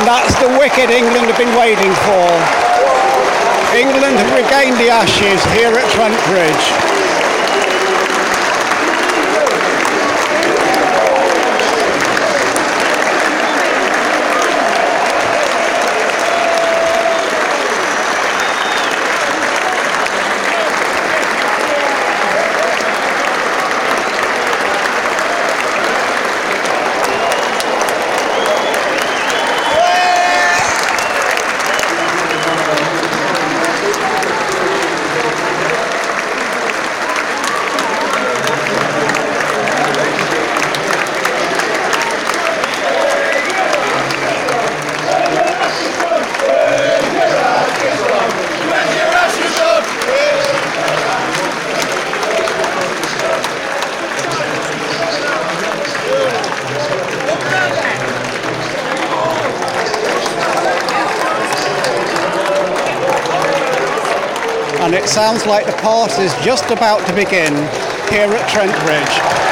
And that's the wicket England have been waiting for. England have regained the Ashes here at Trent Bridge. And it sounds like the party is just about to begin here at Trent Bridge.